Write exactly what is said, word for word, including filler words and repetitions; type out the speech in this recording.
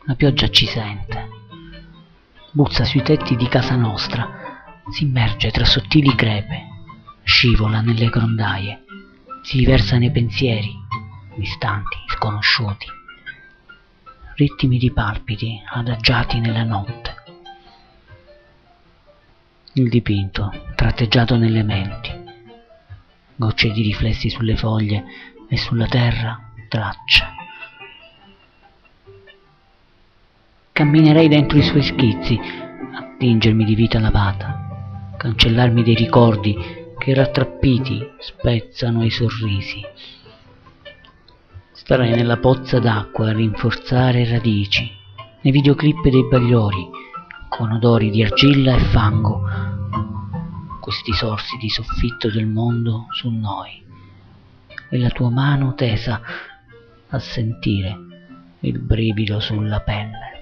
La pioggia ci sente, buzza sui tetti di casa nostra, si immerge tra sottili crepe, scivola nelle grondaie, si riversa nei pensieri, distanti, sconosciuti, ritmi di palpiti adagiati nella notte. Il dipinto tratteggiato nelle menti, gocce di riflessi sulle foglie e sulla terra tracce. Camminerei dentro i suoi schizzi, attingermi di vita lavata, cancellarmi dei ricordi che rattrappiti spezzano i sorrisi. Starei nella pozza d'acqua a rinforzare radici, nei videoclip dei bagliori, con odori di argilla e fango, questi sorsi di soffitto del mondo su noi, e la tua mano tesa a sentire il brivido sulla pelle.